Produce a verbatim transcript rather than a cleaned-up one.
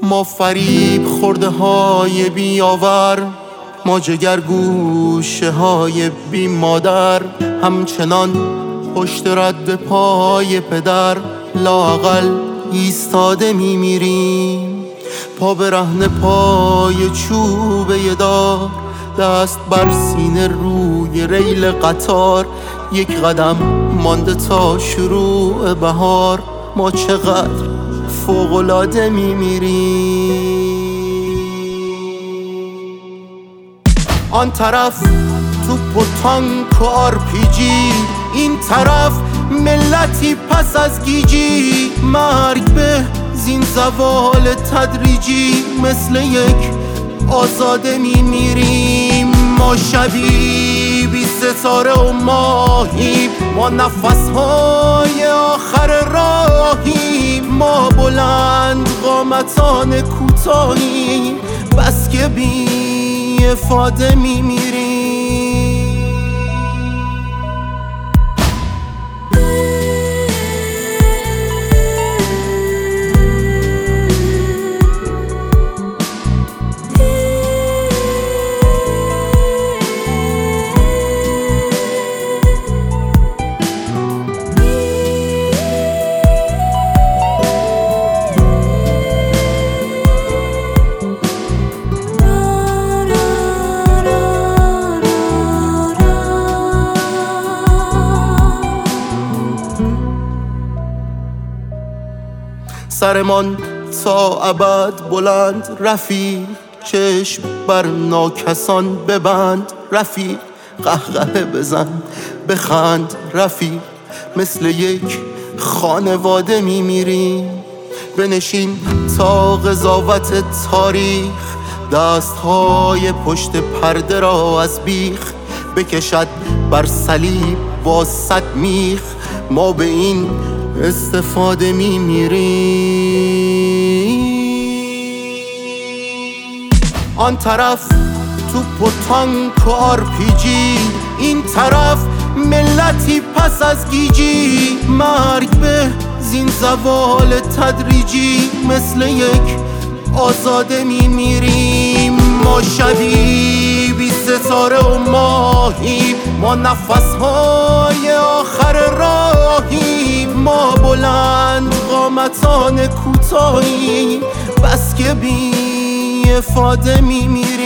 ما فریب خورده های بیاور، ما جگر گوشه های بی مادر، همچنان پشت رد پای پدر لااقل ایستاده میمیریم. پا به رهن پای چوبه دار، دست بر سینه روی ریل قطار، یک قدم مانده تا شروع بهار، ما چقدر فوق‌العاده میمیریم. آن طرف توپ و تانک و آر پی جی، این طرف ملتی پس از گیجی، مرگ به زین زوال تدریجی، مثل یک آزاده میمیریم. ما شبی بی ستاره و ماهیم، ما نفسهای آخر راهیم، ما بلند قامتان کوتاهیم، بس که بی افاده میمیریم. سرمان تا ابد بلند رفیق، چشم بر ناکسان ببند رفیق، قهقه بزن بخند رفیق، مثل یک خانواده میمیریم. بنشین تا قضاوت تاریخ، دستهای پشت پرده را از بیخ بکشد بر صلیب با صد میخ، ما به این استفاده میمیریم. آن طرف توپ و تانک و آر پی جی، این طرف ملتی پس از گیجی، مرگ به زین زوال تدریجی، مثل یک آزاده میمیریم. ما شبی بی ستاره و ماهیم، ما نفسهای آخر راهیم، ما بلند قامتان کوتاهیم، بس که بی افاده میمیریم.